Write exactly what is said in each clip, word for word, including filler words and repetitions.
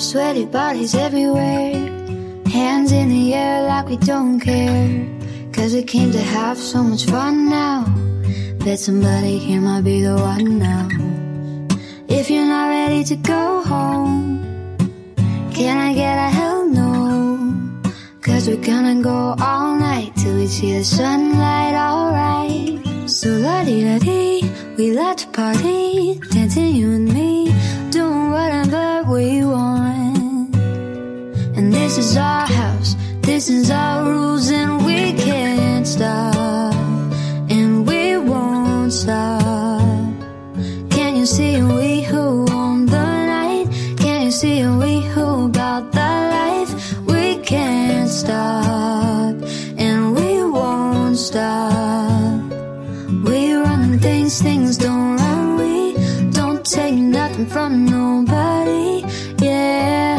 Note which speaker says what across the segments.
Speaker 1: sweaty bodies everywhere, hands in the air like we don't care, 'cause we came to have so much fun now. Bet somebody here might be the one now. If you're not ready to go home, can I get a hell no? 'Cause we're gonna go all night till we see the sunlight, alright. So la-di-da-dee, we like to party, dancing you and me, doing whatever we want. And this is our house, this is our rules, and we can't stop, and we won't stop. Can you see we who own the night? Can you see we who about the life? We can't stop, and we won't stop. We run things, things don't run. We don't take nothing from nobody, yeah.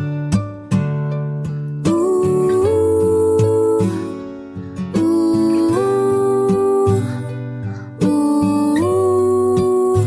Speaker 1: Ooh, ooh, ooh,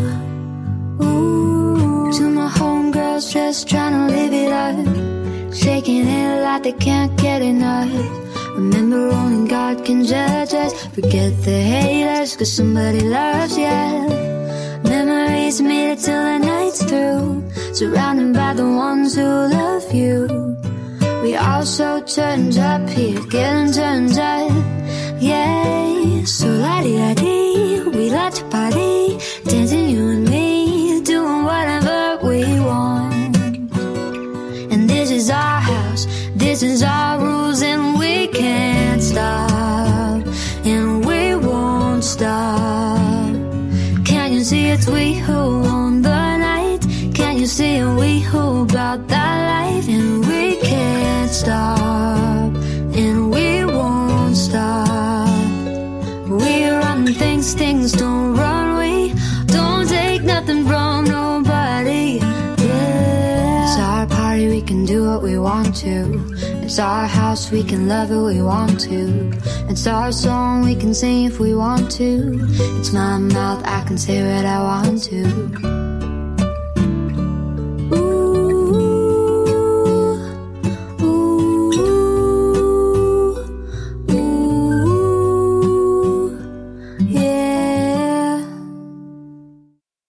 Speaker 1: ooh. To my homegirls just trying to live it up, shaking it like they can't get enough. Remember, only God can judge us. Forget the haters, 'cause somebody loves you. Memories made it till the night's through, surrounded by the ones who love you. We all so turned up here, getting turned up, yeah. So la-di-da-dee, we like to party, dancing you and me, doing whatever we want. And this is our house, this is our rules, and we can't stop, and we won't stop. Can you see it's we who own the night? Can you see we who about that life? And we can't stop, and we won't stop. We run things, things don't run. We don't take nothing from nobody, yeah. It's our party, we can do what we want to. It's our house, we can love it, we want to. It's our song, we can sing if we want to. It's my mouth, I can say what I want to.